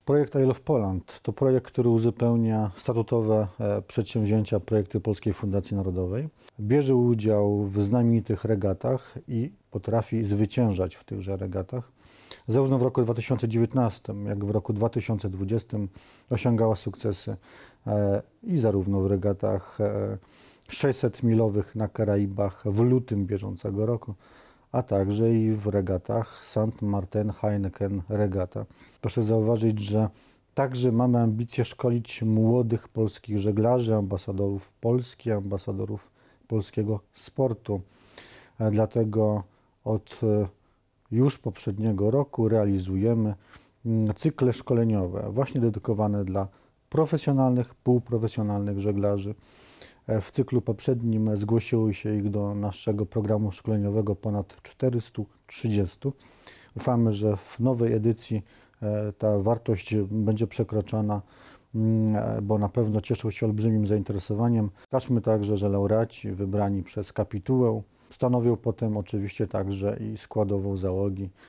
Projekt I Love Poland to projekt, który uzupełnia statutowe przedsięwzięcia projekty Polskiej Fundacji Narodowej. Bierze udział w znamienitych regatach i potrafi zwyciężać w tychże regatach. Zarówno w roku 2019, jak i w roku 2020 osiągała sukcesy i zarówno w regatach 600-milowych na Karaibach w lutym bieżącego roku, a także i w regatach St. Martin Heineken Regata. Proszę zauważyć, że także mamy ambicje szkolić młodych polskich żeglarzy, ambasadorów Polski, ambasadorów polskiego sportu. Dlatego od już poprzedniego roku realizujemy cykle szkoleniowe właśnie dedykowane dla profesjonalnych, półprofesjonalnych żeglarzy. W cyklu poprzednim zgłosiło się ich do naszego programu szkoleniowego ponad 430. Ufamy, że w nowej edycji ta wartość będzie przekroczona, bo na pewno cieszą się olbrzymim zainteresowaniem. Pokażmy także, że laureaci wybrani przez kapitułę stanowią potem oczywiście także i składową załogi